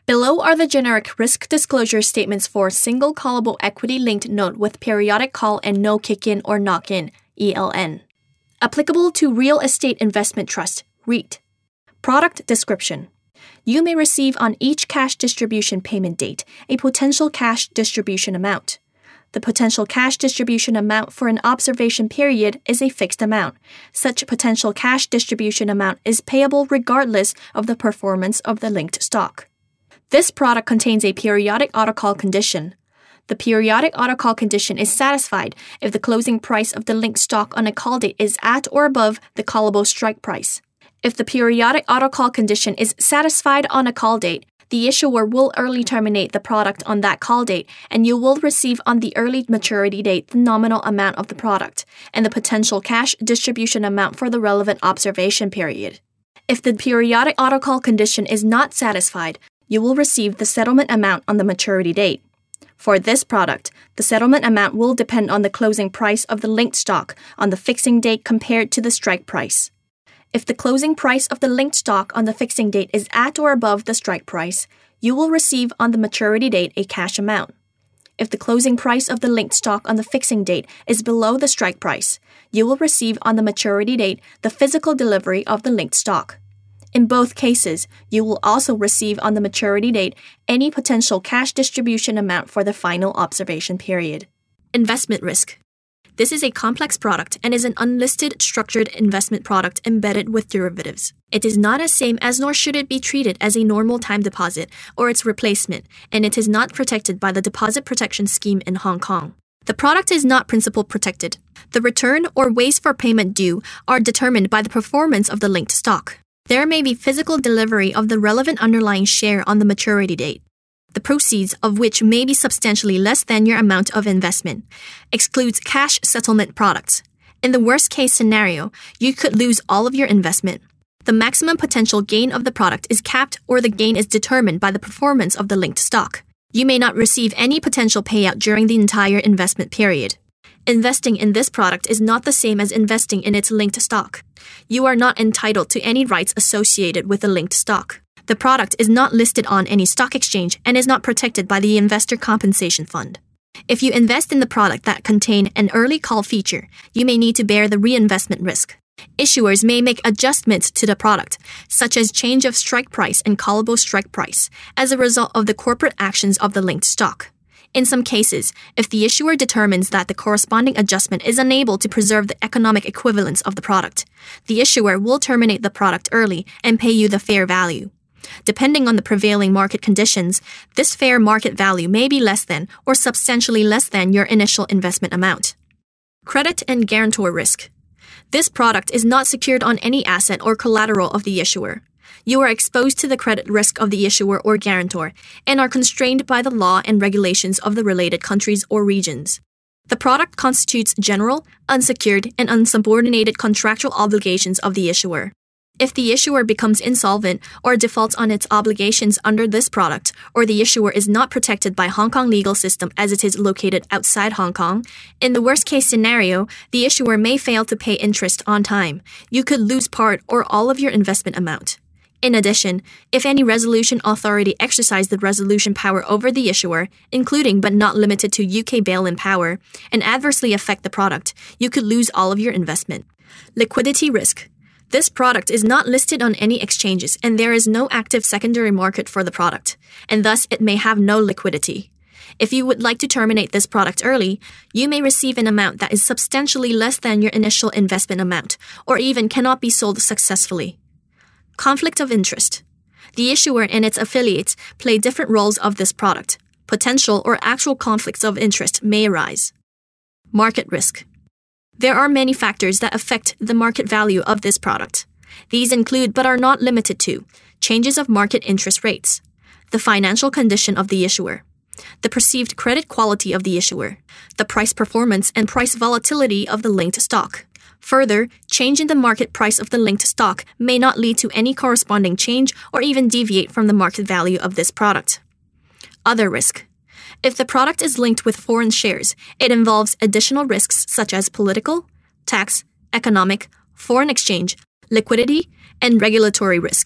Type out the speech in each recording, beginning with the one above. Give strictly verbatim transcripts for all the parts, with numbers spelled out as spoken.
Below are the generic risk disclosure statements for single callable equity-linked note with periodic call and no kick-in or knock-in, E L N. Applicable to Real Estate Investment Trust, REIT. Product description. You may receive on each cash distribution payment date a potential cash distribution amount. The potential cash distribution amount for an observation period is a fixed amount. Such potential cash distribution amount is payable regardless of the performance of the linked stock. This product contains a periodic autocall condition. The periodic autocall condition is satisfied if the closing price of the linked stock on a call date is at or above the callable strike price. If the periodic autocall condition is satisfied on a call date, the issuer will early terminate the product on that call date, and you will receive on the early maturity date the nominal amount of the product and the potential cash distribution amount for the relevant observation period. If the periodic autocall condition is not satisfied, you will receive the settlement amount on the maturity date. For this product, the settlement amount will depend on the closing price of the linked stock on the fixing date compared to the strike price. If the closing price of the linked stock on the fixing date is at or above the strike price, you will receive on the maturity date a cash amount. If the closing price of the linked stock on the fixing date is below the strike price, you will receive on the maturity date the physical delivery of the linked stock. In both cases, you will also receive on the maturity date any potential cash distribution amount for the final observation period. Investment risk. This is a complex product and is an unlisted structured investment product embedded with derivatives. It is not as same as nor should it be treated as a normal time deposit or its replacement, and it is not protected by the Deposit Protection Scheme in Hong Kong. The product is not principal protected. The return or ways for payment due are determined by the performance of the linked stock. There may be physical delivery of the relevant underlying share on the maturity date, the proceeds of which may be substantially less than your amount of investment. Excludes cash settlement products. In the worst-case scenario, you could lose all of your investment. The maximum potential gain of the product is capped or the gain is determined by the performance of the linked stock. You may not receive any potential payout during the entire investment period. Investing in this product is not the same as investing in its linked stock. You are not entitled to any rights associated with the linked stock. The product is not listed on any stock exchange and is not protected by the Investor Compensation Fund. If you invest in the product that contain an early call feature, you may need to bear the reinvestment risk. Issuers may make adjustments to the product, such as change of strike price and callable strike price, as a result of the corporate actions of the linked stock. In some cases, if the issuer determines that the corresponding adjustment is unable to preserve the economic equivalence of the product, the issuer will terminate the product early and pay you the fair value. Depending on the prevailing market conditions, this fair market value may be less than or substantially less than your initial investment amount. Credit and guarantor risk. This product is not secured on any asset or collateral of the issuer. You are exposed to the credit risk of the issuer or guarantor and are constrained by the law and regulations of the related countries or regions. The product constitutes general, unsecured, and unsubordinated contractual obligations of the issuer. If the issuer becomes insolvent or defaults on its obligations under this product, or the issuer is not protected by Hong Kong legal system as it is located outside Hong Kong, in the worst-case scenario, the issuer may fail to pay interest on time. You could lose part or all of your investment amount. In addition, if any resolution authority exercise the resolution power over the issuer, including but not limited to U K bail-in power, and adversely affect the product, you could lose all of your investment. Liquidity risk. This product is not listed on any exchanges and there is no active secondary market for the product, and thus it may have no liquidity. If you would like to terminate this product early, you may receive an amount that is substantially less than your initial investment amount, or even cannot be sold successfully. Conflict of interest. The issuer and its affiliates play different roles of this product. Potential or actual conflicts of interest may arise. Market risk. There are many factors that affect the market value of this product. These include but are not limited to changes of market interest rates, the financial condition of the issuer, the perceived credit quality of the issuer, the price performance and price volatility of the linked stock. Further, change in the market price of the linked stock may not lead to any corresponding change or even deviate from the market value of this product. Other risk. If the product is linked with foreign shares, it involves additional risks such as political, tax, economic, foreign exchange, liquidity, and regulatory risk.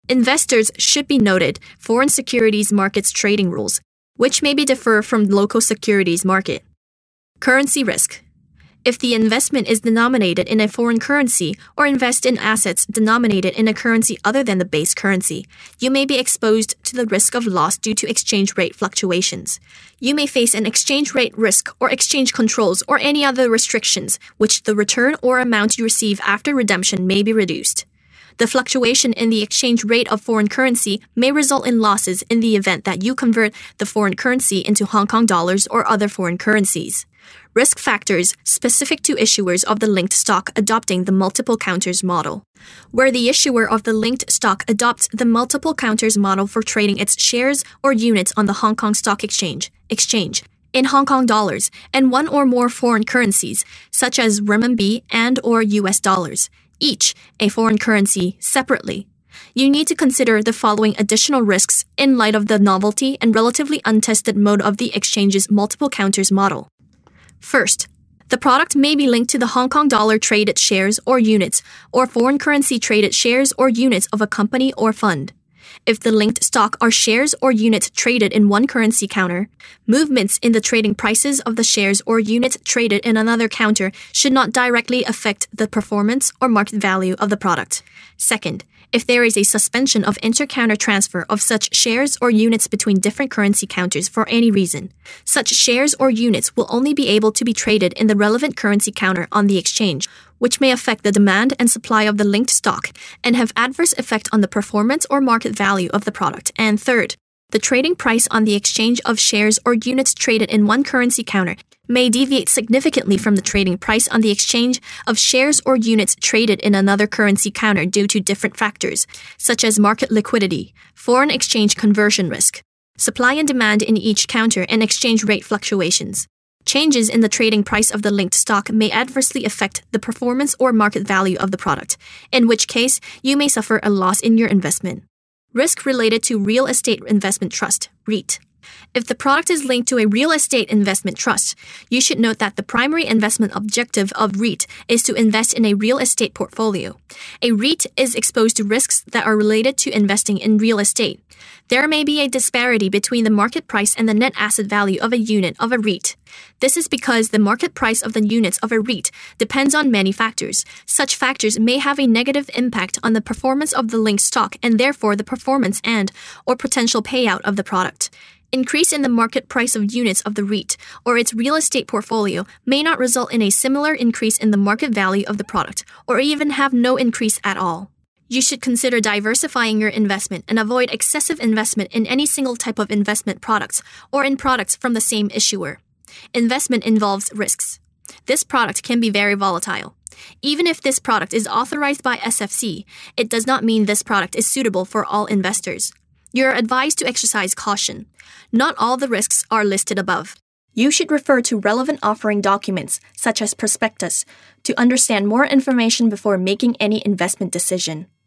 Investors should be noted foreign securities markets trading rules, which may be differ from local securities market. Currency risk. If the investment is denominated in a foreign currency or invest in assets denominated in a currency other than the base currency, you may be exposed to the risk of loss due to exchange rate fluctuations. You may face an exchange rate risk or exchange controls or any other restrictions, which the return or amount you receive after redemption may be reduced. The fluctuation in the exchange rate of foreign currency may result in losses in the event that you convert the foreign currency into Hong Kong dollars or other foreign currencies. Risk factors specific to issuers of the linked stock adopting the multiple counters model. Where the issuer of the linked stock adopts the multiple counters model for trading its shares or units on the Hong Kong Stock Exchange, exchange in Hong Kong dollars and one or more foreign currencies, such as renminbi and or U S dollars, each a foreign currency separately. You need to consider the following additional risks in light of the novelty and relatively untested mode of the exchange's multiple counters model. First, the product may be linked to the Hong Kong dollar traded shares or units or foreign currency traded shares or units of a company or fund. If the linked stock are shares or units traded in one currency counter, movements in the trading prices of the shares or units traded in another counter should not directly affect the performance or market value of the product. Second, if there is a suspension of inter-counter transfer of such shares or units between different currency counters for any reason, such shares or units will only be able to be traded in the relevant currency counter on the exchange, which may affect the demand and supply of the linked stock and have adverse effect on the performance or market value of the product. And third, the trading price on the exchange of shares or units traded in one currency counter may deviate significantly from the trading price on the exchange of shares or units traded in another currency counter due to different factors, such as market liquidity, foreign exchange conversion risk, supply and demand in each counter, and exchange rate fluctuations. Changes in the trading price of the linked stock may adversely affect the performance or market value of the product, in which case you may suffer a loss in your investment. Risk related to real estate investment trust, REIT. If the product is linked to a real estate investment trust, you should note that the primary investment objective of REIT is to invest in a real estate portfolio. A REIT is exposed to risks that are related to investing in real estate. There may be a disparity between the market price and the net asset value of a unit of a REIT. This is because the market price of the units of a REIT depends on many factors. Such factors may have a negative impact on the performance of the linked stock and therefore the performance and or potential payout of the product. Increase in the market price of units of the REIT or its real estate portfolio may not result in a similar increase in the market value of the product or even have no increase at all. You should consider diversifying your investment and avoid excessive investment in any single type of investment products or in products from the same issuer. Investment involves risks. This product can be very volatile. Even if this product is authorized by S F C, it does not mean this product is suitable for all investors. You are advised to exercise caution. Not all the risks are listed above. You should refer to relevant offering documents, such as prospectus, to understand more information before making any investment decision.